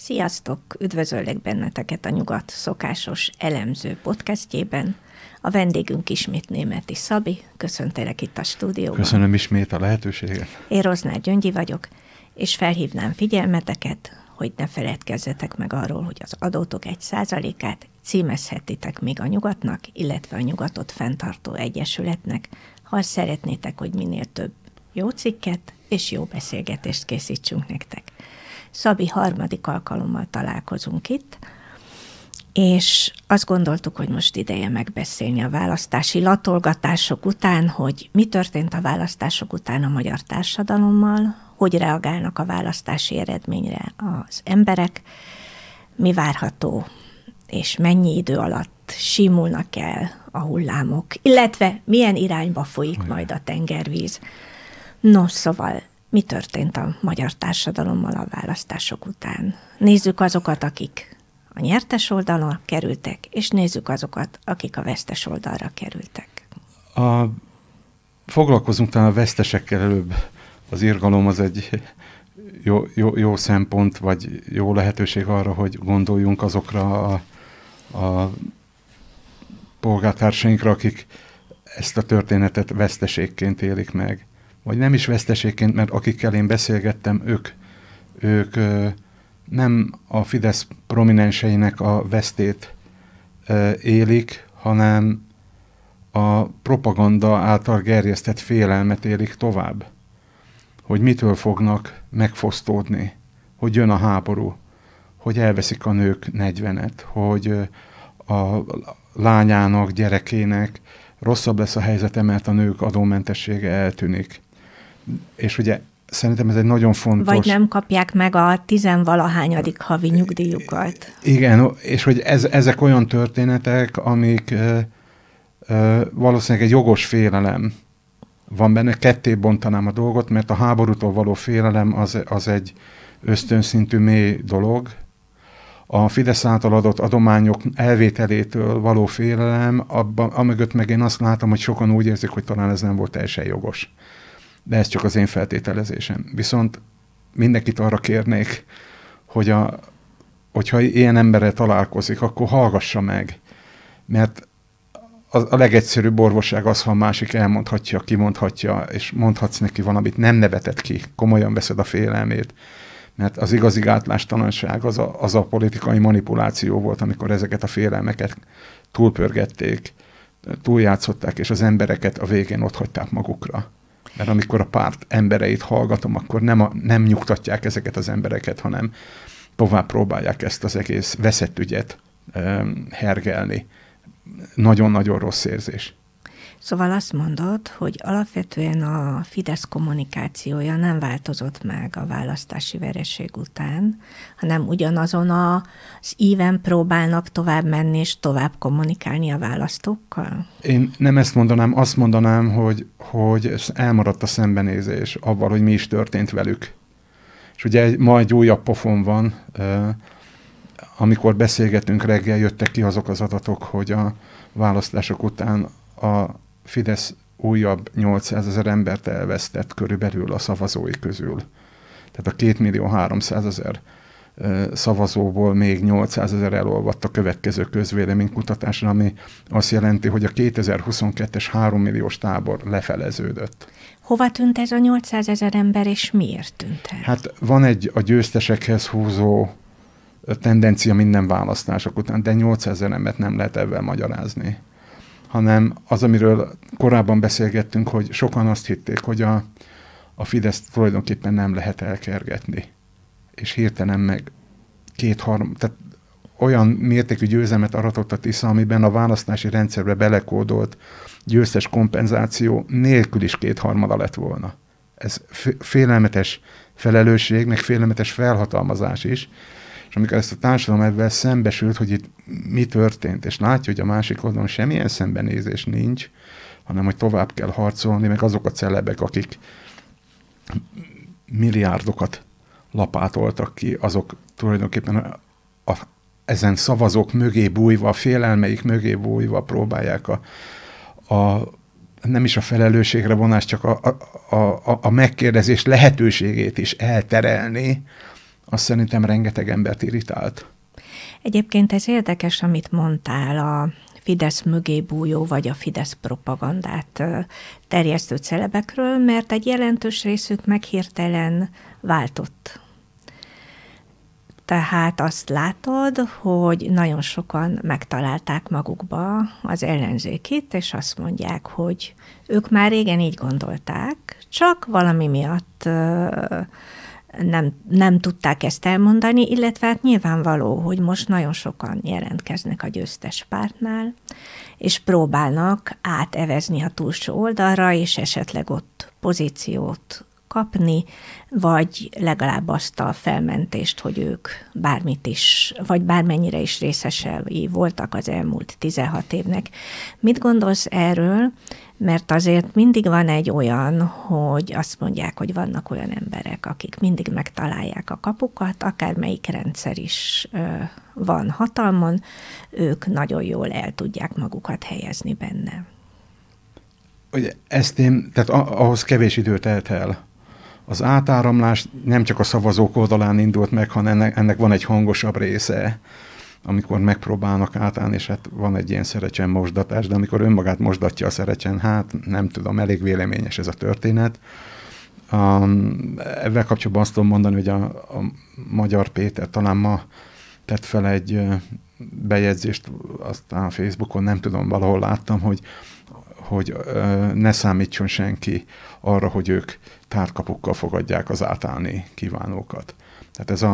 Sziasztok! Üdvözöllek benneteket a Nyugat szokásos elemző podcastjében. A vendégünk ismét Németi Szabi. Köszöntelek itt a stúdióban. Köszönöm ismét a lehetőséget. Én Roznár Gyöngyi vagyok, és felhívnám figyelmeteket, hogy ne feledkezzetek meg arról, hogy az adótok 1%-át címezhetitek még a Nyugatnak, illetve a Nyugatot fenntartó egyesületnek, ha szeretnétek, hogy minél több jó cikket és jó beszélgetést készítsünk nektek. Szabi, harmadik alkalommal találkozunk itt, és azt gondoltuk, hogy most ideje megbeszélni a választási latolgatások után, hogy mi történt a választások után a magyar társadalommal, hogy reagálnak a választási eredményre az emberek, mi várható, és mennyi idő alatt simulnak el a hullámok, illetve milyen irányba folyik majd a tengervíz. No, szóval mi történt a magyar társadalommal a választások után? Nézzük azokat, akik a nyertes oldalra kerültek, és nézzük azokat, akik a vesztes oldalra kerültek. Foglalkozunk talán a vesztesekkel előbb. Az irgalom az egy jó szempont, vagy jó lehetőség arra, hogy gondoljunk azokra a polgártársainkra, akik ezt a történetet veszteségként élik meg. Vagy nem is veszteségként, mert akikkel én beszélgettem, ők nem a Fidesz prominenseinek a vesztét élik, hanem a propaganda által gerjesztett félelmet élik tovább. Hogy mitől fognak megfosztódni, hogy jön a háború, hogy elveszik a nők 40-et, hogy a lányának, gyerekének rosszabb lesz a helyzete, mert a nők adómentessége eltűnik. És ugye szerintem ez egy nagyon fontos... Vagy nem kapják meg a 10-valahányadik havi nyugdíjukat. Igen, és hogy ezek olyan történetek, amik valószínűleg egy jogos félelem van benne. Ketté bontanám a dolgot, mert a háborútól való félelem az egy ösztönszintű mély dolog. A Fidesz által adott adományok elvételétől való félelem, amögött meg én azt látom, hogy sokan úgy érzik, hogy talán ez nem volt teljesen jogos. De ez csak az én feltételezésem. Viszont mindenkit arra kérnék, hogyha ilyen emberrel találkozik, akkor hallgassa meg. Mert a legegyszerűbb orvosság az, ha a másik elmondhatja, kimondhatja, és mondhatsz neki valamit, nem neveted ki, komolyan veszed a félelmét. Mert az igazi gátlástalanság az a politikai manipuláció volt, amikor ezeket a félelmeket túlpörgették, túljátszották, és az embereket a végén otthagyták magukra. Mert amikor a párt embereit hallgatom, akkor nem nyugtatják ezeket az embereket, hanem tovább próbálják ezt az egész veszett ügyet hergelni. Nagyon-nagyon rossz érzés. Szóval azt mondod, hogy alapvetően a Fidesz kommunikációja nem változott meg a választási vereség után, hanem ugyanazon az íven próbálnak tovább menni és tovább kommunikálni a választókkal? Én nem ezt mondanám, azt mondanám, hogy elmaradt a szembenézés avval, hogy mi is történt velük. És ugye ma egy újabb pofon van, amikor beszélgetünk reggel, jöttek ki azok az adatok, hogy a választások után a Fidesz újabb 800 000 embert elvesztett körülbelül a szavazói közül. Tehát a 2 300 000 szavazóból még 800 000 elolvadt a következő közvéleménykutatásra, ami azt jelenti, hogy a 2022-es 3 milliós tábor lefeleződött. Hova tűnt ez a 800 000 ember, és miért tűnt el? Hát van egy a győztesekhez húzó tendencia minden választások után, de 800 000 embert nem lehet ebben magyarázni. Hanem az, amiről korábban beszélgettünk, hogy sokan azt hitték, hogy a Fidesz tulajdonképpen nem lehet elkergetni. És hirtelen meg tehát olyan mértékű győzelmet aratott a Tisza, amiben a választási rendszerbe belekódolt győztes kompenzáció nélkül is 2/3 lett volna. Ez félelmetes felelősség, meg félelmetes felhatalmazás is. És amikor ezt a társadalom ebben szembesült, hogy itt mi történt, és látja, hogy a másik oldalon semmilyen szembenézés nincs, hanem hogy tovább kell harcolni, meg azok a celebek, akik milliárdokat lapátoltak ki, azok tulajdonképpen ezen szavazók mögé bújva, a félelmeik mögé bújva próbálják nem is a felelősségre vonás, csak a megkérdezés lehetőségét is elterelni, az szerintem rengeteg embert irritált. Egyébként ez érdekes, amit mondtál, a Fidesz mögé bújó, vagy a Fidesz propagandát terjesztő celebekről, mert egy jelentős részük meg hirtelen váltott. Tehát azt látod, hogy nagyon sokan megtalálták magukba az ellenzékit, és azt mondják, hogy ők már régen így gondolták, csak valami miatt nem tudták ezt elmondani, illetve hát nyilvánvaló, hogy most nagyon sokan jelentkeznek a győztes pártnál, és próbálnak átevezni a túlsó oldalra, és esetleg ott pozíciót kapni, vagy legalább azt a felmentést, hogy ők bármit is, vagy bármennyire is részesei voltak az elmúlt 16 évnek. Mit gondolsz erről? Mert azért mindig van egy olyan, hogy azt mondják, hogy vannak olyan emberek, akik mindig megtalálják a kapukat, akármelyik rendszer is van hatalmon, ők nagyon jól el tudják magukat helyezni benne. Ugye tehát ahhoz kevés idő telt el. Az átáramlás nem csak a szavazók oldalán indult meg, hanem ennek van egy hangosabb része, amikor megpróbálnak átállni, és hát van egy ilyen szerecsen mosdatás, de amikor önmagát mosdatja a szerecsen, hát nem tudom, elég véleményes ez a történet. Ezzel kapcsolatban azt tudom mondani, hogy a Magyar Péter talán ma tett fel egy bejegyzést, aztán a Facebookon, nem tudom, valahol láttam, hogy ne számítson senki arra, hogy ők tárkapukkal fogadják az átállni kívánókat. Tehát ez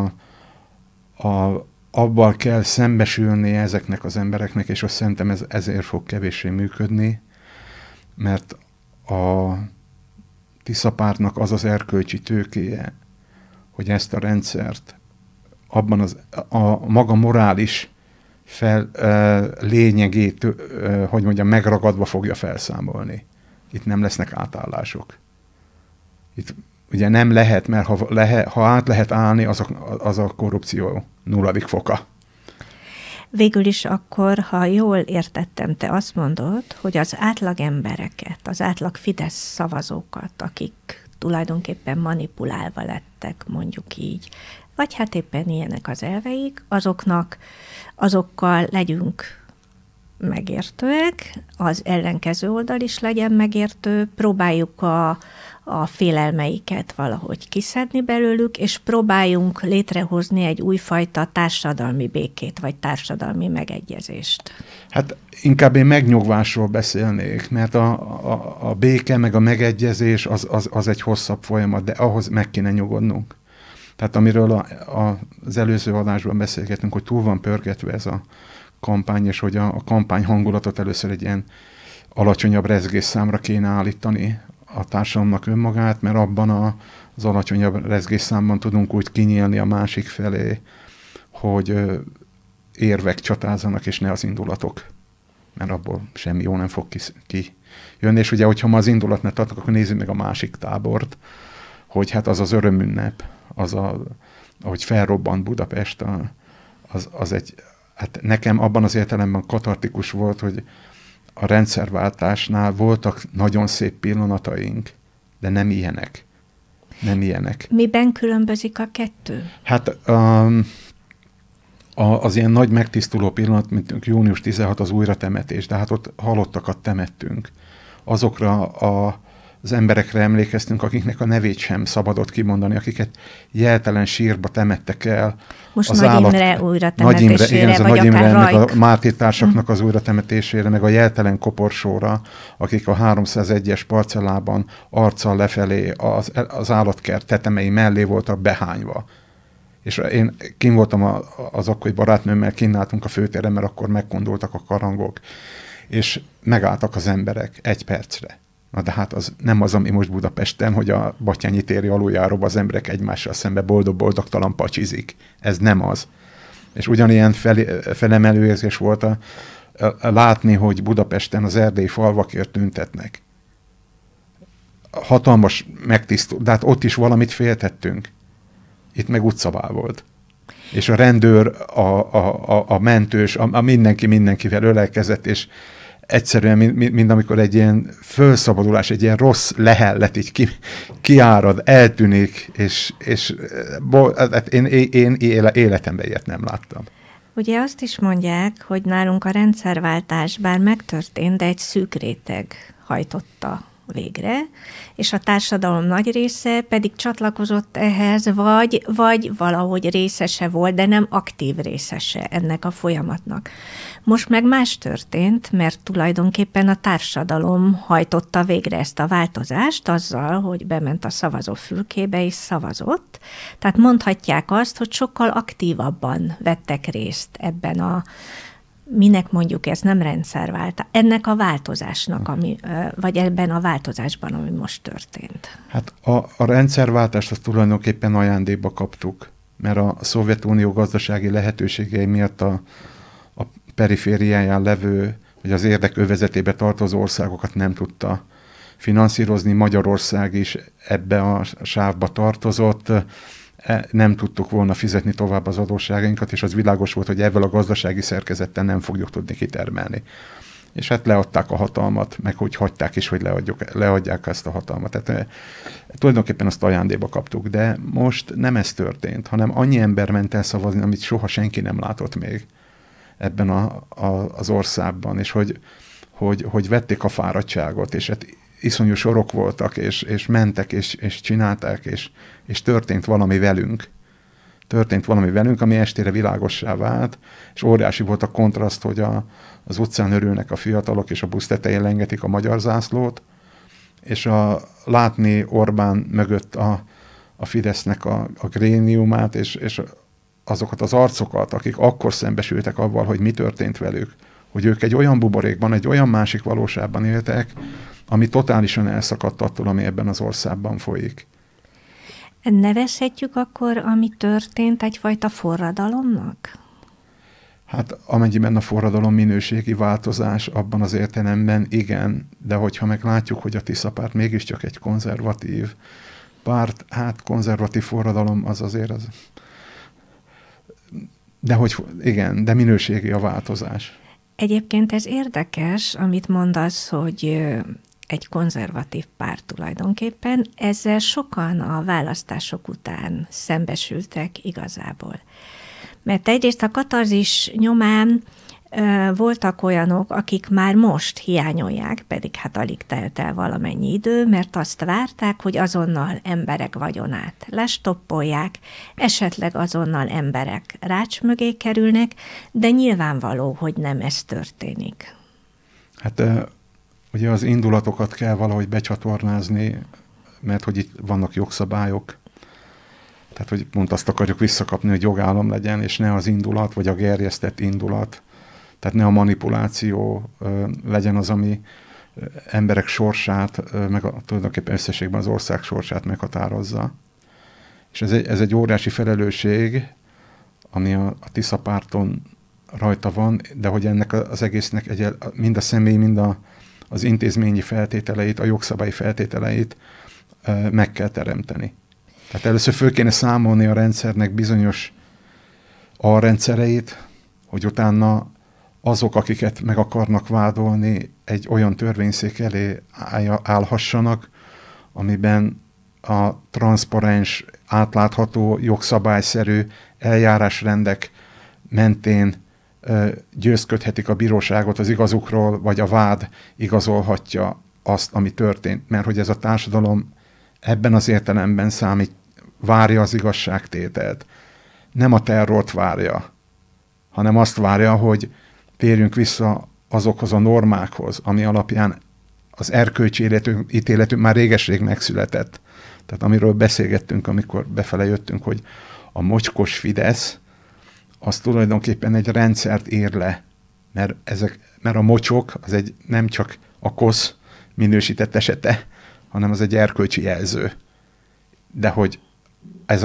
abban kell szembesülni ezeknek az embereknek, és azt szerintem ezért fog kevéssé működni, mert a Tisza pártnak az az erkölcsi tőkéje, hogy ezt a rendszert abban a maga morális lényegét, hogy mondjam, megragadva fogja felszámolni. Itt nem lesznek átállások. Itt ugye nem lehet, mert ha át lehet állni, az a korrupció nulladik foka. Végül is akkor, ha jól értettem, te azt mondod, hogy az átlag embereket, az átlag Fidesz szavazókat, akik tulajdonképpen manipulálva lettek, mondjuk így, vagy hát éppen ilyenek az elveik, azokkal legyünk megértőek, az ellenkező oldal is legyen megértő, próbáljuk a félelmeiket valahogy kiszedni belőlük, és próbáljunk létrehozni egy újfajta társadalmi békét, vagy társadalmi megegyezést. Hát inkább én megnyugvásról beszélnék, mert a béke meg a megegyezés az egy hosszabb folyamat, de ahhoz meg kéne nyugodnunk. Tehát amiről az előző adásban beszélgetünk, hogy túl van pörgetve ez a kampány, és hogy a kampány hangulatot először egy ilyen alacsonyabb rezgésszámra kéne állítani a társadalomnak önmagát, mert abban az alacsonyabb rezgésszámban tudunk úgy kinyílni a másik felé, hogy érvek csatázzanak, és ne az indulatok. Mert abból semmi jó nem fog kijönni. És ugye, hogyha ma az indulat ne tartok, akkor nézzük meg a másik tábort, hogy hát az örömünnep, ahogy felrobbant Budapest, az egy, hát nekem abban az értelemben katartikus volt, hogy a rendszerváltásnál voltak nagyon szép pillanataink, de nem ilyenek. Nem ilyenek. Miben különbözik a kettő? Hát az ilyen nagy megtisztuló pillanat, mint június 16 az újratemetés, de hát ott halottakat temettünk. Azokra az emberekre emlékeztünk, akiknek a nevét sem szabadott kimondani, akiket jeltelen sírba temettek el. Most Nagy Imre újratemetésére, vagy Nagy Imre, meg a mártírtársaknak az újratemetésére, meg a jeltelen koporsóra, akik a 301-es parcellában arccal lefelé az állatkert tetemei mellé voltak behányva. És én kint voltam az akkori barátnőmmel, kint álltunk a főtéren, mert akkor megkondultak a karangok, és megálltak az emberek egy percre. Na de hát az nem az, ami most Budapesten, hogy a Batthyányi téri aluljáróban az emberek egymással szembe boldog-boldogtalan pacsizik. Ez nem az. És ugyanilyen felemelő érzés volt látni, hogy Budapesten az erdélyi falvakért tüntetnek. Hatalmas megtisztul, de hát ott is valamit féltettünk. Itt meg utcavál volt. És a rendőr, a mentős, mindenkivel ölelkezett, és egyszerűen, mint amikor egy ilyen fölszabadulás, egy ilyen rossz lehellet így kiárad, eltűnik, és én életemben ilyet nem láttam. Ugye azt is mondják, hogy nálunk a rendszerváltás bár megtörtént, de egy szűk réteg hajtotta végre, és a társadalom nagy része pedig csatlakozott ehhez, vagy valahogy részese volt, de nem aktív részese ennek a folyamatnak. Most meg más történt, mert tulajdonképpen a társadalom hajtotta végre ezt a változást azzal, hogy bement a szavazófülkébe és szavazott. Tehát mondhatják azt, hogy sokkal aktívabban vettek részt ebben minek mondjuk ez nem rendszerváltás, ennek a változásnak, vagy ebben a változásban, ami most történt. Hát a rendszerváltást azt tulajdonképpen ajándékba kaptuk, mert a Szovjetunió gazdasági lehetőségei miatt a perifériáján levő, vagy az érdekövezetébe tartozó országokat nem tudta finanszírozni. Magyarország is ebbe a sávba tartozott, nem tudtuk volna fizetni tovább az adósságainkat, és az világos volt, hogy ebből a gazdasági szerkezettel nem fogjuk tudni kitermelni. És hát leadták a hatalmat, meg hogy hagyták is, hogy leadják ezt a hatalmat. Tehát tulajdonképpen azt ajándékba kaptuk, de most nem ez történt, hanem annyi ember ment el szavazni, amit soha senki nem látott még ebben az országban, és hogy vették a fáradtságot, és hát iszonyú sorok voltak, és mentek, és csinálták, és történt valami velünk. Történt valami velünk, ami estére világossá vált, és óriási volt a kontraszt, hogy az utcán örülnek a fiatalok, és a busz tetején lengetik a magyar zászlót, és látni Orbán mögött a Fidesznek a gréniumát, és azokat az arcokat, akik akkor szembesültek avval, hogy mi történt velük, hogy ők egy olyan buborékban, egy olyan másik valóságban éltek, ami totálisan elszakadt attól, ami ebben az országban folyik. Nevezhetjük akkor, ami történt, egyfajta forradalomnak? Hát amennyiben a forradalom minőségi változás abban az értelemben igen, de hogyha meglátjuk, hogy a Tisza párt mégiscsak egy konzervatív párt, hát konzervatív forradalom az azért az... De hogy igen, de minőségi a változás. Egyébként ez érdekes, amit mondasz, hogy egy konzervatív párt tulajdonképpen. Ezzel sokan a választások után szembesültek igazából. Mert egyrészt a katarzis nyomán voltak olyanok, akik már most hiányolják, pedig hát alig telt el valamennyi idő, mert azt várták, hogy azonnal emberek vagyonát lestoppolják, esetleg azonnal emberek rács mögé kerülnek, de nyilvánvaló, hogy nem ez történik. Hát ugye az indulatokat kell valahogy becsatornázni, mert hogy itt vannak jogszabályok, tehát hogy pont azt akarjuk visszakapni, hogy jogállam legyen, és ne az indulat, vagy a gerjesztett indulat, tehát ne a manipuláció legyen az, ami emberek sorsát, meg tulajdonképpen összességben az ország sorsát meghatározza. És ez egy óriási felelősség, ami a Tisza párton rajta van, de hogy ennek az egésznek mind a személy, mind az intézményi feltételeit, a jogszabályi feltételeit meg kell teremteni. Tehát először föl kéne számolni a rendszernek bizonyos alrendszereit, hogy utána azok, akiket meg akarnak vádolni, egy olyan törvényszék elé állhassanak, amiben a transzparens, átlátható, jogszabályszerű eljárásrendek mentén győzködhetik a bíróságot az igazukról, vagy a vád igazolhatja azt, ami történt. Mert hogy ez a társadalom ebben az értelemben várja az igazságtételt. Nem a terrort várja, hanem azt várja, hogy térjünk vissza azokhoz a normákhoz, ami alapján az erkölcsi ítéletünk már réges-rég megszületett. Tehát amiről beszélgettünk, amikor befele jöttünk, hogy a mocskos Fidesz, az tulajdonképpen egy rendszert ír le, mert a mocsok az nem csak a kosz minősített esete, hanem az egy erkölcsi jelző. De hogy ez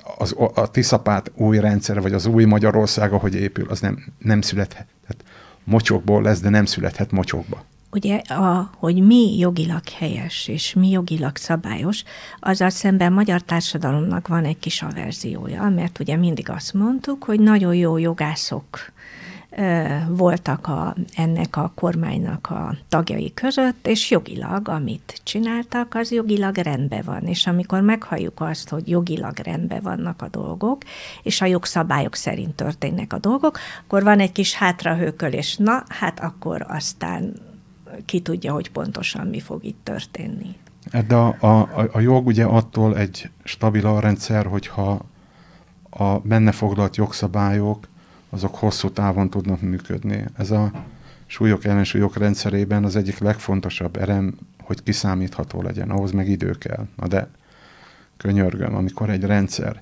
a Tisza párt új rendszere, vagy az új Magyarország, ahogy épül, az nem születhet. Tehát mocsokból lesz, de nem születhet mocsokba. Ugye, hogy mi jogilag helyes és mi jogilag szabályos, azzal szemben magyar társadalomnak van egy kis averziója, mert ugye mindig azt mondtuk, hogy nagyon jó jogászok voltak ennek a kormánynak a tagjai között, és jogilag, amit csináltak, az jogilag rendben van. És amikor meghalljuk azt, hogy jogilag rendben vannak a dolgok, és a jogszabályok szerint történnek a dolgok, akkor van egy kis hátrahőkölés. Na, hát akkor aztán ki tudja, hogy pontosan mi fog itt történni. De a jog ugye attól egy stabil rendszer, hogyha a benne foglalt jogszabályok, azok hosszú távon tudnak működni. Ez a súlyok ellensúlyok rendszerében az egyik legfontosabb elem, hogy kiszámítható legyen, ahhoz meg idő kell. Na de könyörgöm, amikor egy rendszer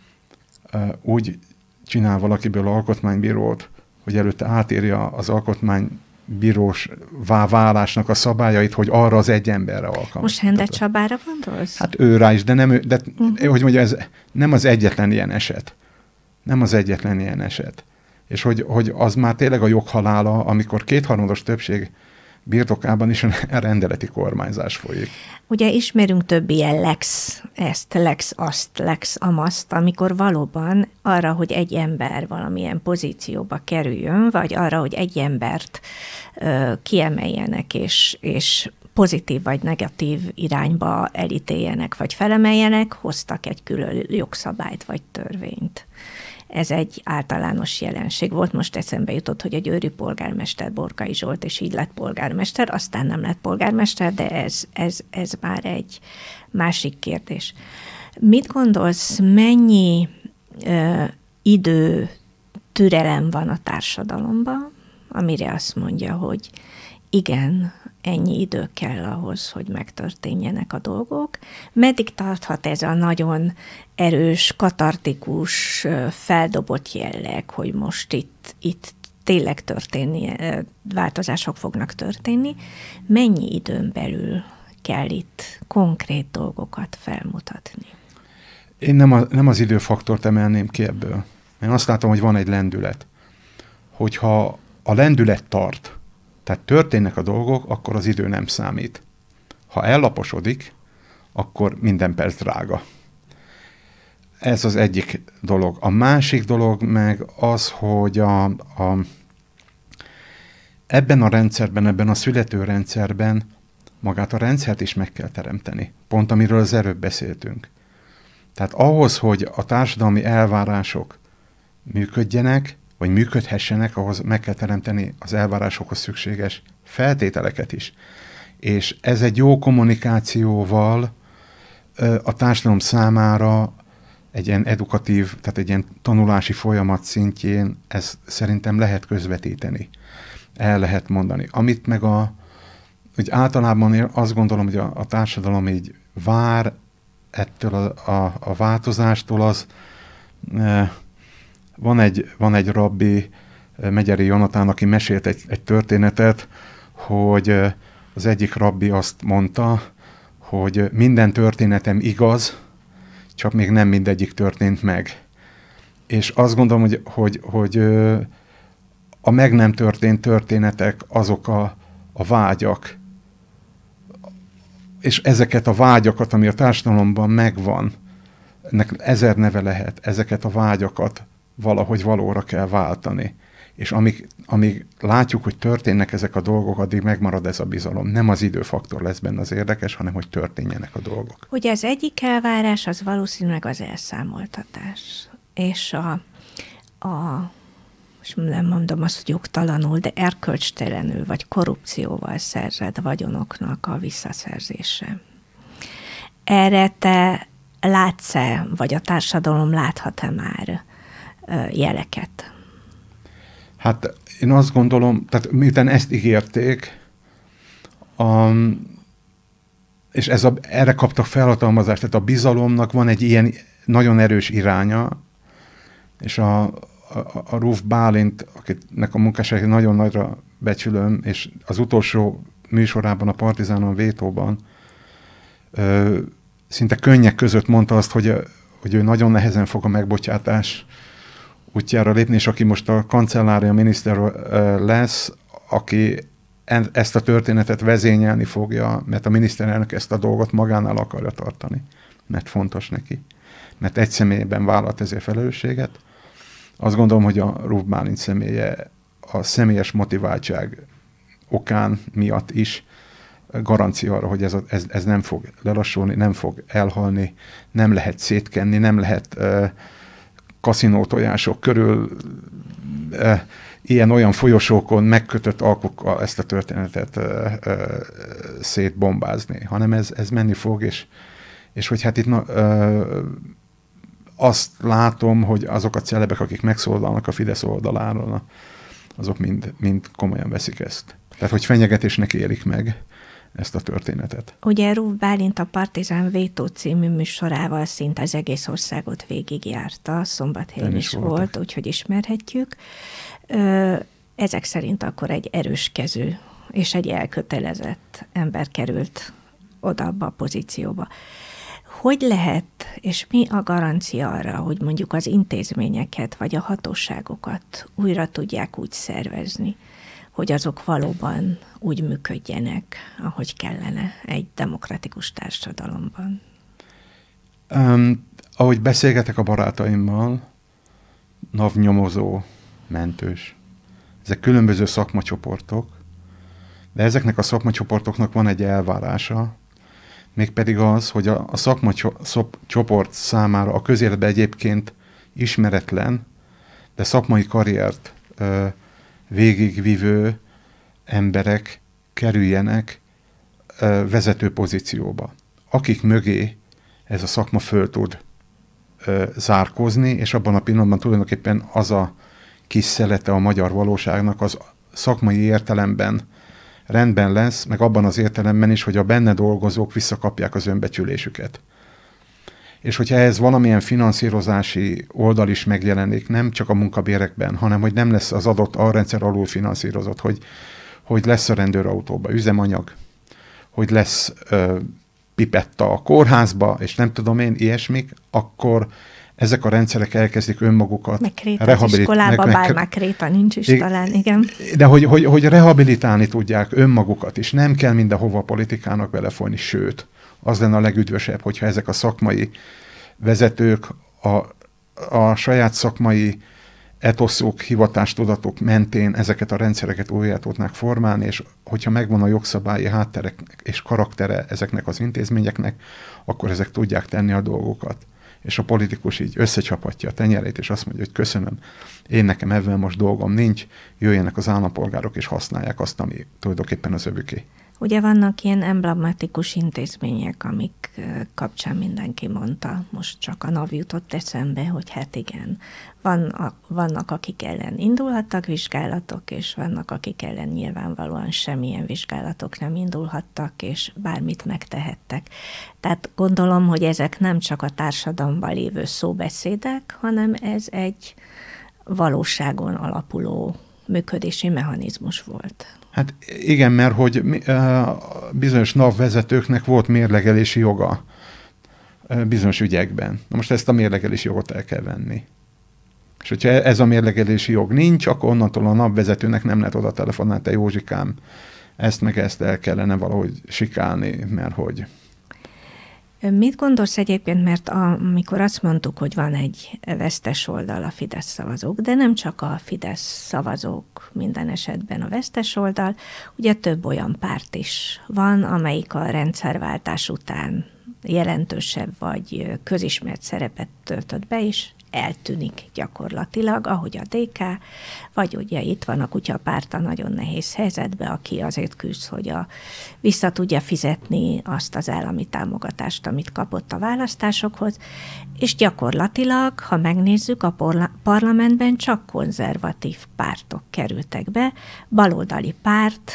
úgy csinál valakiből alkotmánybírót, hogy előtte átírja az alkotmánybírós válásnak a szabályait, hogy arra az egy emberre alkalmas. Most Hende Csabára gondolsz? Hát ő rá is, de nem ő, de hogy mondja, ez nem az egyetlen ilyen eset. Nem az egyetlen ilyen eset. És hogy az már tényleg a joghalála, amikor 2/3 többség birtokában is a rendeleti kormányzás folyik. Ugye ismerünk több ilyen lex azt, lex amaszt, amikor valóban arra, hogy egy ember valamilyen pozícióba kerüljön, vagy arra, hogy egy embert kiemeljenek, és pozitív vagy negatív irányba elítéljenek, vagy felemeljenek, hoztak egy külön jogszabályt vagy törvényt. Ez egy általános jelenség volt. Most eszembe jutott, hogy a győri polgármester Borkai Zsolt, és így lett polgármester, aztán nem lett polgármester, de ez már egy másik kérdés. Mit gondolsz, mennyi idő, türelem van a társadalomban, amire azt mondja, hogy igen, ennyi idő kell ahhoz, hogy megtörténjenek a dolgok. Meddig tarthat ez a nagyon erős, katartikus, feldobott jelleg, hogy most itt tényleg változások fognak történni? Mennyi időn belül kell itt konkrét dolgokat felmutatni? Én nem az időfaktort emelném ki ebből. Én azt látom, hogy van egy lendület. Hogyha a lendület tart, tehát történnek a dolgok, akkor az idő nem számít. Ha ellaposodik, akkor minden perc drága. Ez az egyik dolog. A másik dolog meg az, hogy ebben a rendszerben, ebben a születőrendszerben magát a rendszert is meg kell teremteni. Pont amiről az előbb beszéltünk. Tehát ahhoz, hogy a társadalmi elvárások működjenek, vagy működhessenek, ahhoz meg kell teremteni az elvárásokhoz szükséges feltételeket is. És ez egy jó kommunikációval a társadalom számára egy ilyen edukatív, tehát egy ilyen tanulási folyamat szintjén ezt szerintem lehet közvetíteni. El lehet mondani. Amit meg hogy általában én azt gondolom, hogy a társadalom így vár ettől a változástól, az van egy rabbi, Megyeri Jonatán, aki mesélt egy történetet, hogy az egyik rabbi azt mondta, hogy minden történetem igaz, csak még nem mindegyik történt meg. És azt gondolom, hogy a meg nem történt történetek azok a vágyak, és ezeket a vágyakat, ami a társadalomban megvan, ennek 1000 neve lehet, ezeket a vágyakat valahogy valóra kell váltani. És amíg látjuk, hogy történnek ezek a dolgok, addig megmarad ez a bizalom. Nem az időfaktor lesz benne az érdekes, hanem hogy történjenek a dolgok. Ugye az egyik elvárás az valószínűleg az elszámoltatás. És és nem mondom azt, hogy jogtalanul, de erkölcstelenül vagy korrupcióval szerzett vagyonoknak a visszaszerzése. Erre te látsz-e, vagy a társadalom láthat-e már jeleket? Hát én azt gondolom, tehát miután ezt ígérték, és erre kaptak felhatalmazást, tehát a bizalomnak van egy ilyen nagyon erős iránya, és a Ruf Bálint, akinek a munkásságát nagyon nagyra becsülöm, és az utolsó műsorában, a Partizánon Vétóban szinte könnyek között mondta azt, hogy ő nagyon nehezen fog a megbocsátás útjára lépni, és aki most a kancellária miniszter lesz, aki ezt a történetet vezényelni fogja, mert a miniszterelnök ezt a dolgot magánál akarja tartani, mert fontos neki. Mert egy személyben vállalt ezért felelősséget. Azt gondolom, hogy a Ruf Bálint személye a személyes motiváltság okán miatt is garancia arra, hogy ez nem fog lelassulni, nem fog elhalni, nem lehet szétkenni, nem lehet kaszinótojások körül ilyen-olyan folyosókon megkötött alkokkal ezt a történetet szétbombázni, hanem ez menni fog, és hogy hát itt azt látom, hogy azok a celebek, akik megszólalnak a Fidesz oldaláról, azok mind komolyan veszik ezt. Tehát, hogy fenyegetésnek élik meg ezt a történetet. Ugye Ruf Bálint a Partizán Vétó című műsorával szinte az egész országot végigjárta, Szombathelyen is volt, úgyhogy ismerhetjük. Ezek szerint akkor egy erős kezű és egy elkötelezett ember került oda abba a pozícióba. Hogy lehet, és mi a garancia arra, hogy mondjuk az intézményeket vagy a hatóságokat újra tudják úgy szervezni, hogy azok valóban úgy működjenek, ahogy kellene egy demokratikus társadalomban? Ahogy beszélgetek a barátaimmal, NAV-nyomozó, mentős, ezek különböző szakmacsoportok, de ezeknek a szakmacsoportoknak van egy elvárása, mégpedig az, hogy a szakmacsoport számára a közéletben egyébként ismeretlen, de szakmai karriert végigvívő emberek kerüljenek vezető pozícióba, akik mögé ez a szakma föl tud zárkózni, és abban a pillanatban tulajdonképpen az a kis szelete a magyar valóságnak az szakmai értelemben rendben lesz, meg abban az értelemben is, hogy a benne dolgozók visszakapják az önbecsülésüket. És hogyha ez valamilyen finanszírozási oldal is megjelenik, nem csak a munkabérekben, hanem hogy nem lesz az adott alrendszer alul finanszírozott, hogy lesz a rendőrautóba üzemanyag, hogy lesz pipetta a kórházba, és nem tudom én, ilyesmik, akkor ezek a rendszerek elkezdik önmagukat meg Kréta iskolában, bár már Kréta nincs is talán, igen. De hogy rehabilitálni tudják önmagukat, és nem kell mindenhova a politikának belefolyni, sőt, az lenne a legüdvösebb, hogyha ezek a szakmai vezetők a saját szakmai etoszok, hivatástudatok mentén ezeket a rendszereket újjá tudnák formálni, és hogyha megvan a jogszabályi hátterek és karaktere ezeknek az intézményeknek, akkor ezek tudják tenni a dolgokat. És a politikus így összecsapatja a tenyerét, és azt mondja, hogy köszönöm, én nekem ebben most dolgom nincs, jöjjenek az állampolgárok, és használják azt, ami tulajdonképpen az övüké. Ugye vannak ilyen emblematikus intézmények, amik kapcsán mindenki mondta, most csak a NAV jutott eszembe, hogy hát igen, vannak akik ellen indulhattak vizsgálatok, és vannak akik ellen nyilvánvalóan semmilyen vizsgálatok nem indulhattak, és bármit megtehettek. Tehát gondolom, hogy ezek nem csak a társadalomban lévő szóbeszédek, hanem ez egy valóságon alapuló működési mechanizmus volt. Hát igen, mert hogy bizonyos NAV vezetőknek volt mérlegelési joga bizonyos ügyekben. Na most ezt a mérlegelési jogot el kell venni. És hogyha ez a mérlegelési jog nincs, akkor onnantól a NAV vezetőnek nem lehet oda telefonálni, te Józsikám, ezt meg ezt el kellene valahogy sikálni, mert hogy... Mit gondolsz egyébként, mert amikor azt mondtuk, hogy van egy vesztes oldal a Fidesz szavazók, de nem csak a Fidesz szavazók minden esetben a vesztes oldal, ugye több olyan párt is van, amelyik a rendszerváltás után jelentősebb vagy közismert szerepet töltött be, és eltűnik gyakorlatilag, ahogy a DK, vagy ugye itt van a Kutyapárt a nagyon nehéz helyzetben, aki azért küzd, hogy vissza tudja fizetni azt az állami támogatást, amit kapott a választásokhoz, és gyakorlatilag, ha megnézzük, a parlamentben csak konzervatív pártok kerültek be, baloldali párt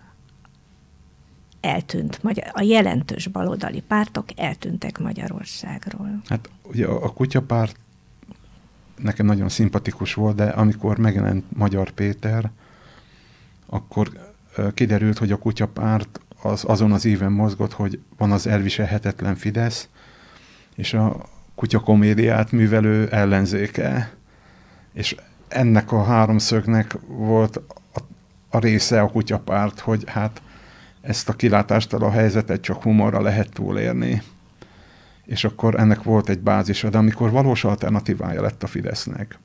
eltűnt, a jelentős baloldali pártok eltűntek Magyarországról. Hát ugye a Kutyapárt nekem nagyon szimpatikus volt, de amikor megjelent Magyar Péter, akkor kiderült, hogy a Kutyapárt azon az éven mozgott, hogy van az elviselhetetlen Fidesz, és a kutyakomédiát művelő ellenzéke. És ennek a háromszögnek volt a része a Kutyapárt, hogy hát ezt a kilátástalan helyzetet csak humorra lehet túlérni. És akkor ennek volt egy bázisa, de amikor valós alternatívája lett a Fidesznek,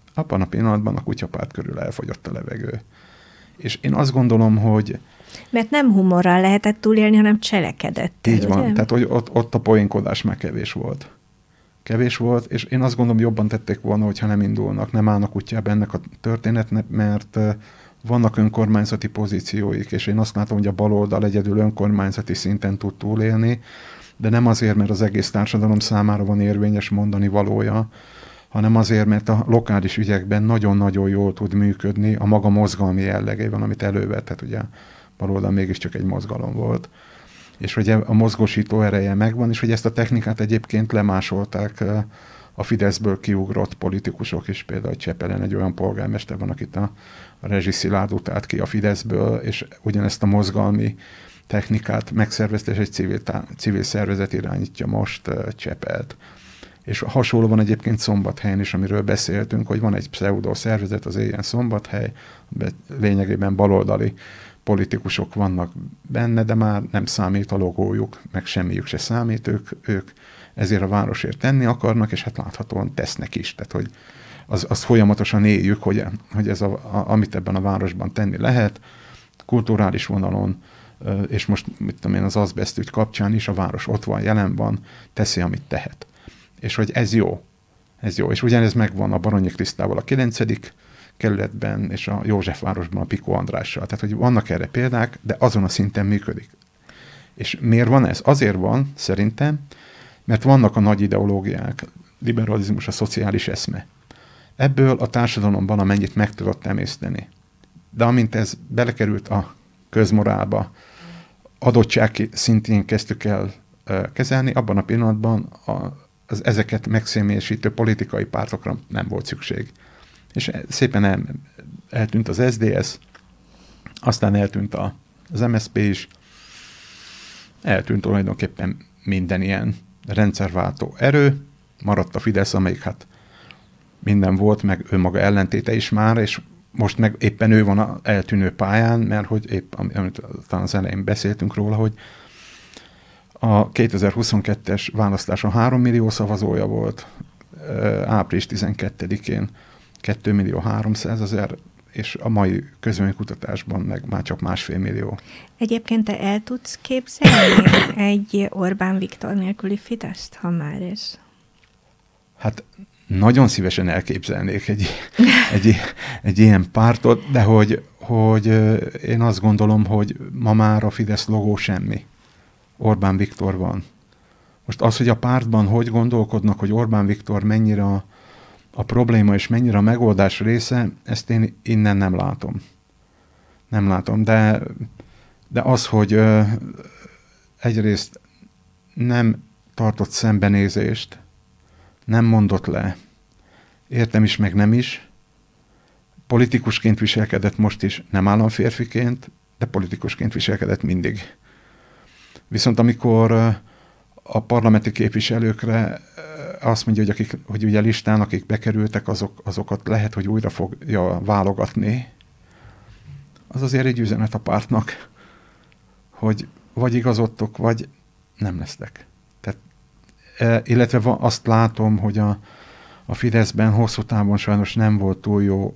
Abban a pillanatban a kutyapárt körül elfogyott a levegő. És én azt gondolom, hogy... Mert nem humorral lehetett túlélni, hanem cselekedettel. Így van, ugye? tehát hogy ott a poénkodás már kevés volt. Kevés volt, és én azt gondolom, jobban tették volna, hogyha nem indulnak, nem állnak útjába ennek a történetnek, mert vannak önkormányzati pozícióik, és én azt látom, hogy a baloldal egyedül önkormányzati szinten tud túlélni, de nem azért, mert az egész társadalom számára van érvényes mondani valója, hanem azért, mert a lokális ügyekben nagyon-nagyon jól tud működni a maga mozgalmi jellegében, amit elővett, tehát ugye a baloldal mégiscsak egy mozgalom volt, és hogy a mozgósító ereje megvan, és hogy ezt a technikát egyébként lemásolták a Fideszből kiugrott politikusok is, például Csepelen egy olyan polgármester van, akit a Rezsi Szilárd utált ki a Fideszből, és ugyanezt a mozgalmi technikát megszervezte, és egy civil szervezet irányítja most Csepelt. És hasonló van egyébként Szombathelyen is, amiről beszéltünk, hogy van egy pseudo szervezet, az Éljen Szombathely, lényegében baloldali politikusok vannak benne, de már nem számít a logójuk, meg semmiük se számít, ők ezért a városért tenni akarnak, és hát láthatóan tesznek is. Tehát, hogy azt folyamatosan éljük, hogy ez amit ebben a városban tenni lehet, kulturális vonalon, és most mit tudom én, az azbest ügy kapcsán is a város ott van, jelen van, teszi, amit tehet. És hogy ez jó. Ez jó. És ugyanez megvan a Baronyi Krisztával a 9. kerületben, és a Józsefvárosban a Piko Andrással. Tehát, hogy vannak erre példák, de azon a szinten működik. És miért van ez? Azért van, szerintem, mert vannak a nagy ideológiák, liberalizmus, a szociális eszme. Ebből a társadalomban amennyit meg tudott emészteni. De amint ez belekerült a közmorálba, adottság szintén kezdtük el kezelni, abban a pillanatban az ezeket megszemélysítő politikai pártokra nem volt szükség. És szépen eltűnt az SZDSZ, aztán eltűnt az MSZP is, eltűnt tulajdonképpen minden ilyen rendszerváltó erő, maradt a Fidesz, amelyik hát minden volt, meg önmaga ellentéte is már, és most meg éppen ő van az eltűnő pályán, mert hogy épp, amit talán az elején beszéltünk róla, hogy a 2022-es választáson 3 millió szavazója volt, április 12-én 2 300 000, és a mai közvéleménykutatásban meg már csak 1,5 millió. Egyébként te el tudsz képzelni egy Orbán Viktor nélküli Fideszt, ha már ez? Hát nagyon szívesen elképzelnék egy ilyen pártot, de hogy én azt gondolom, hogy ma már a Fidesz logó semmi. Orbán Viktor van. Most az, hogy a pártban hogy gondolkodnak, hogy Orbán Viktor mennyire a probléma és mennyire a megoldás része, ezt én innen nem látom. Nem látom, de az, hogy egyrészt nem tartott szembenézést, nem mondott le, értem is, meg nem is, politikusként viselkedett most is, nem államférfiként, de politikusként viselkedett mindig. Viszont amikor a parlamenti képviselőkre azt mondja, hogy ugye listán, akik bekerültek, azokat lehet, hogy újra fogja válogatni, az azért egy üzenet a pártnak, hogy vagy igazodtok, vagy nem lesztek. Tehát, illetve azt látom, hogy a Fideszben hosszú távon sajnos nem volt túl jó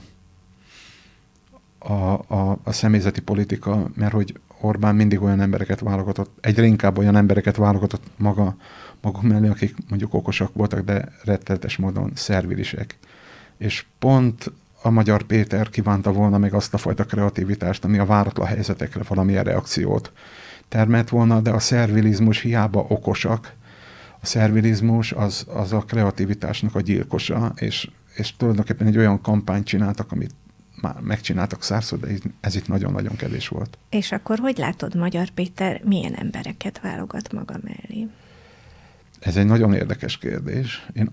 a személyzeti politika, mert hogy Orbán mindig olyan embereket válogatott, egyre inkább olyan embereket válogatott maguk mellé, akik mondjuk okosak voltak, de rettenetes módon szervilisek. És pont a Magyar Péter kívánta volna meg azt a fajta kreativitást, ami a váratlan helyzetekre valamilyen reakciót termelt volna, de a szervilizmus hiába okosak, a szervilizmus az a kreativitásnak a gyilkosa, és tulajdonképpen egy olyan kampányt csináltak, amit már megcsináltak százszor, de ez itt nagyon-nagyon kevés volt. És akkor hogy látod, Magyar Péter milyen embereket válogat maga mellé? Ez egy nagyon érdekes kérdés. Én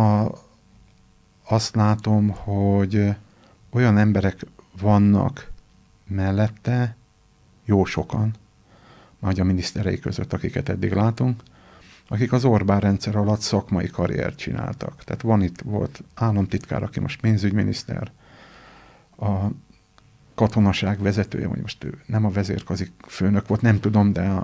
azt látom, hogy olyan emberek vannak mellette, jó sokan, majd a miniszterei között, akiket eddig látunk, akik az Orbán rendszer alatt szakmai karriert csináltak. Tehát volt államtitkár, aki most pénzügyminiszter, a katonaság vezetője, vagy most ő nem a vezérkazi főnök volt, nem tudom, de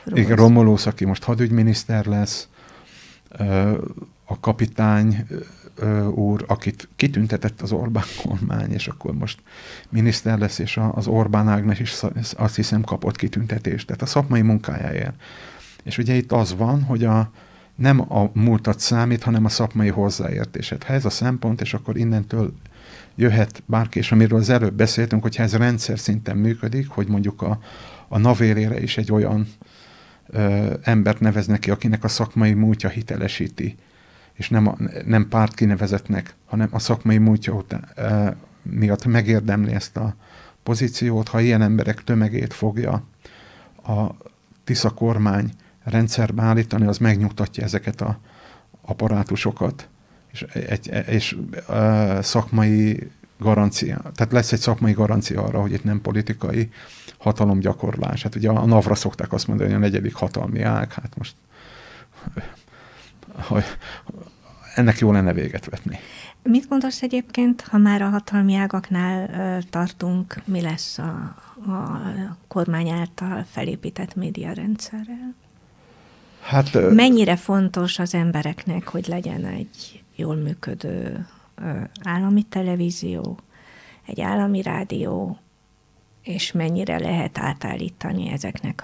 Romulus, aki most hadügyminiszter lesz, a kapitány úr, akit kitüntetett az Orbán kormány, és akkor most miniszter lesz, és az Orbán Ágnes is azt hiszem kapott kitüntetést, tehát a szakmai munkájáért. És ugye itt az van, hogy nem a múltat számít, hanem a szakmai hozzáértésed. Ha ez a szempont, és akkor innentől jöhet bárki, és amiről az előbb beszéltünk, hogyha ez rendszer szinten működik, hogy mondjuk a NAV élére is egy olyan embert neveznek ki, akinek a szakmai múltja hitelesíti, és nem párt kinevezetnek, hanem a szakmai múltja miatt megérdemli ezt a pozíciót. Ha ilyen emberek tömegét fogja a Tisza kormány rendszerbe állítani, az megnyugtatja ezeket a apparátusokat, és szakmai garancia, tehát lesz egy szakmai garancia arra, hogy itt nem politikai hatalomgyakorlás. Hát ugye a NAV-ra szokták azt mondani, hogy a negyedik hatalmi ág, hát most ennek jó lenne véget vetni. Mit gondolsz egyébként, ha már a hatalmi ágaknál tartunk, mi lesz a kormány által felépített médiarendszerrel? Hát, mennyire fontos az embereknek, hogy legyen egy jól működő állami televízió, egy állami rádió, és mennyire lehet átállítani ezeknek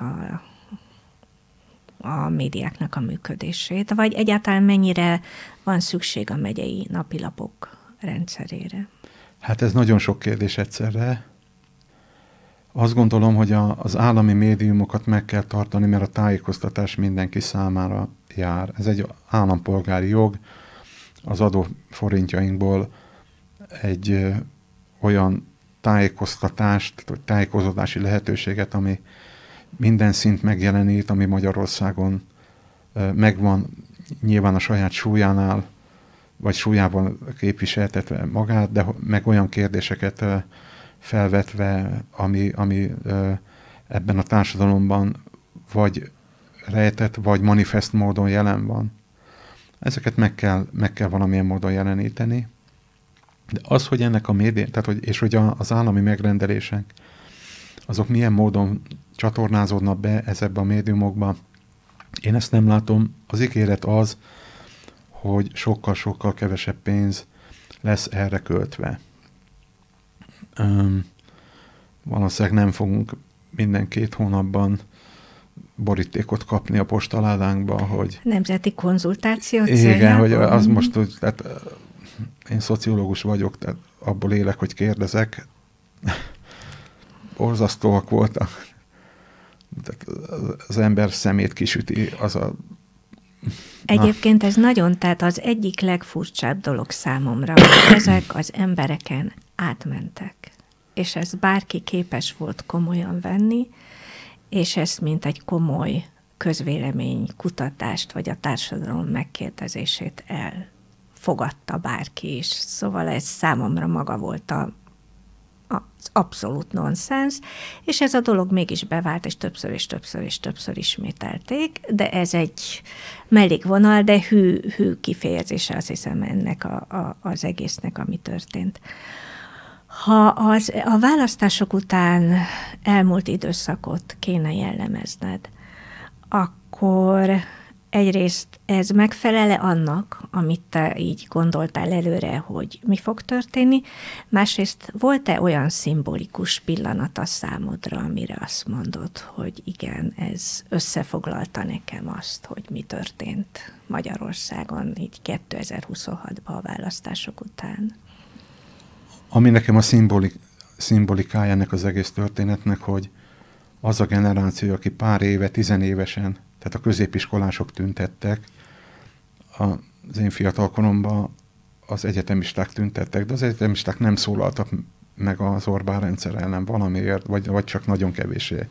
a médiáknak a működését, vagy egyáltalán mennyire van szükség a megyei napilapok rendszerére? Hát ez nagyon sok kérdés egyszerre. Azt gondolom, hogy az állami médiumokat meg kell tartani, mert a tájékoztatás mindenki számára jár. Ez egy állampolgári jog, az adóforintjainkból egy olyan tájékoztatást, vagy tájékozódási lehetőséget, ami minden szint megjelenít, ami Magyarországon megvan, nyilván a saját súlyánál, vagy súlyában képviseltetve magát, de meg olyan kérdéseket felvetve, ami ebben a társadalomban vagy rejtett, vagy manifest módon jelen van. Ezeket meg kell valamilyen módon jeleníteni. De az, hogy ennek a média, és hogy az állami megrendelések, azok milyen módon csatornázódnak be ezekbe a médiumokba, én ezt nem látom. Az ígéret az, hogy sokkal-sokkal kevesebb pénz lesz erre költve. Valószínűleg nem fogunk minden 2 hónapban borítékot kapni a postaládánkba, hogy... Nemzeti konzultáció céljában. Igen, hogy az most, hogy tehát én szociológus vagyok, tehát abból élek, hogy kérdezek. Borzasztóak voltak. Tehát az ember szemét kisüti, az a... Egyébként ez nagyon, tehát az egyik legfurcsább dolog számomra, hogy ezek az embereken átmentek. És ezt bárki képes volt komolyan venni, és ezt mint egy komoly közvélemény kutatást, vagy a társadalom megkérdezését elfogadta bárki is. Szóval ez számomra maga volt az abszolút nonsens, és ez a dolog mégis bevált, és többször ismételték, de ez egy mellékvonal, de hű kifejezése, azt hiszem, ennek az egésznek, ami történt. Ha a választások után elmúlt időszakot kéne jellemezned, akkor egyrészt ez megfelele annak, amit te így gondoltál előre, hogy mi fog történni, másrészt volt-e olyan szimbolikus pillanat a számodra, amire azt mondod, hogy igen, ez összefoglalta nekem azt, hogy mi történt Magyarországon így 2026-ban a választások után? Ami nekem a szimbolikája ennek az egész történetnek, hogy az a generáció, aki pár éve, 10 évesen, tehát a középiskolások tüntettek, az én fiatal koromban az egyetemisták tüntettek, de az egyetemisták nem szólaltak meg az Orbán rendszer ellen valamiért, vagy csak nagyon kevésé.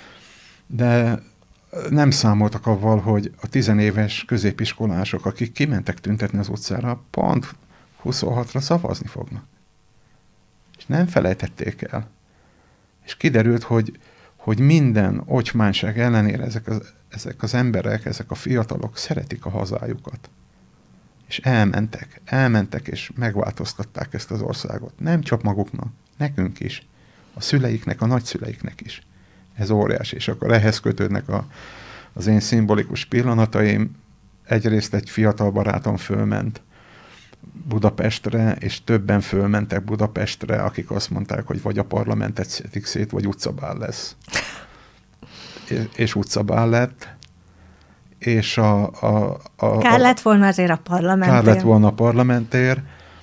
De nem számoltak avval, hogy a 10 éves középiskolások, akik kimentek tüntetni az utcára, pont 26-ra szavazni fognak. És nem felejtették el. És kiderült, hogy minden ocsmányság ellenére ezek az emberek, ezek a fiatalok szeretik a hazájukat. És elmentek, és megváltoztatták ezt az országot. Nem csak maguknak, nekünk is. A szüleiknek, a nagyszüleiknek is. Ez óriási. És akkor ehhez kötődnek az én szimbolikus pillanataim. Egyrészt egy fiatal barátom fölment Budapestre, és többen fölmentek Budapestre, akik azt mondták, hogy vagy a parlamentet szétik szét, vagy utcabál lesz. És utcabál lett. És kár lett volna azért a parlamentért. Kár lett volna a parlamentért.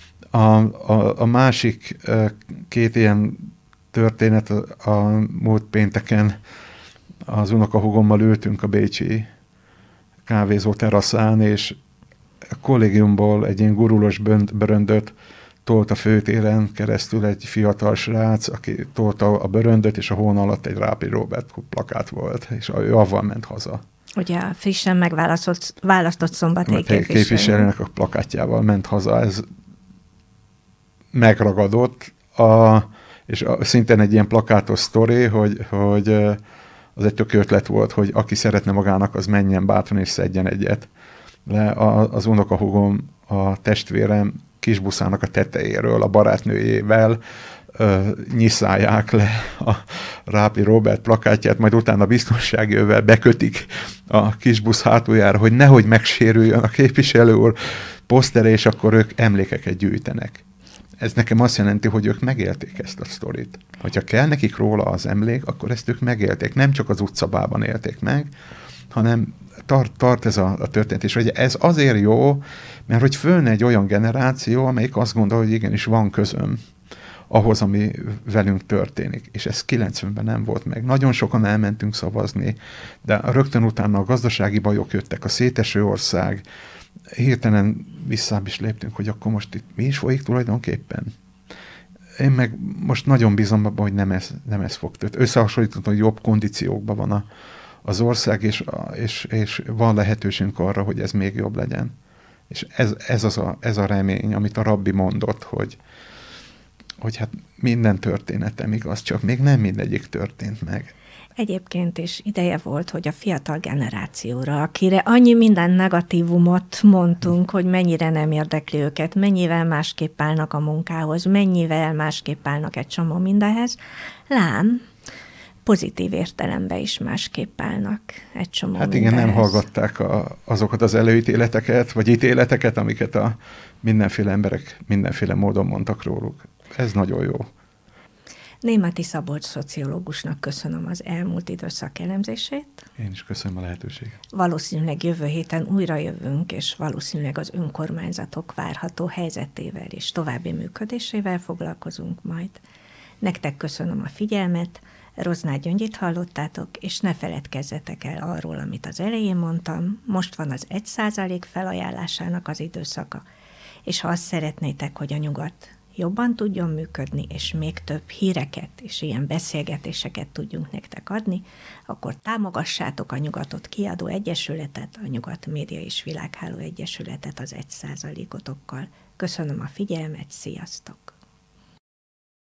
A másik két ilyen történet a múlt pénteken az unokahúgommal ültünk a bécsi kávézó teraszán, és a kollégiumból egy ilyen gurulós bőröndöt tolt a főtéren keresztül egy fiatal srác, aki tolta a bőröndöt, és a hón alatt egy Rápi Róbert plakát volt, és ő avval ment haza. Ugye a frissen megválasztott szombathelyi képviselőnek a plakátjával ment haza. Ez megragadott, és szintén egy ilyen plakátos sztori, hogy az egy tök ötlet volt, hogy aki szeretne magának, az menjen bátran és szedjen egyet. Le az unokahúgom, a testvérem kisbuszának a tetejéről a barátnőjével nyiszálják le a Rápi Róbert plakátját, majd utána biztonsági ővel bekötik a kisbusz hátuljára, hogy nehogy megsérüljön a képviselő úr posztere, és akkor ők emlékeket gyűjtenek. Ez nekem azt jelenti, hogy ők megélték ezt a sztorit. Hogyha kell nekik róla az emlék, akkor ezt ők megélték. Nem csak az utcabában élték meg, hanem tart ez a történet. És hogy ez azért jó, mert hogy fölne egy olyan generáció, amelyik azt gondol, hogy igenis van közöm ahhoz, ami velünk történik. És ez 90-ben nem volt meg. Nagyon sokan elmentünk szavazni, de rögtön utána a gazdasági bajok jöttek, a széteső ország, hirtelen visszább is léptünk, hogy akkor most itt mi is folyik tulajdonképpen. Én meg most nagyon bízom abban, hogy nem ez fog történni. Összehasonlítottam, hogy jobb kondíciókban van az ország, és van lehetőségünk arra, hogy ez még jobb legyen. És ez a remény, amit a rabbi mondott, hogy hát minden történetem igaz, csak még nem mindegyik történt meg. Egyébként is ideje volt, hogy a fiatal generációra, akire annyi minden negatívumot mondtunk, hogy mennyire nem érdekli őket, mennyivel másképp állnak a munkához, mennyivel másképp állnak egy csomó mindenhez, lám, pozitív értelemben is másképp állnak egy csomó Hát igen, mindenhez. nem hallgatták azokat az előítéleteket, vagy ítéleteket, amiket a mindenféle emberek mindenféle módon mondtak róluk. Ez nagyon jó. Németi Szabolcs szociológusnak köszönöm az elmúlt időszak elemzését. Én is köszönöm a lehetőséget. Valószínűleg jövő héten újra jövünk, és valószínűleg az önkormányzatok várható helyzetével és további működésével foglalkozunk majd. Nektek köszönöm a figyelmet, Rozsnáth Gyöngyit hallottátok, és ne feledkezzetek el arról, amit az elején mondtam, most van az 1% felajánlásának az időszaka, és ha azt szeretnétek, hogy a nyugat jobban tudjon működni, és még több híreket és ilyen beszélgetéseket tudjunk nektek adni, akkor támogassátok a Nyugatot Kiadó Egyesületet, a Nyugat Média és Világháló Egyesületet az 1%-otokkal. Köszönöm a figyelmet, sziasztok!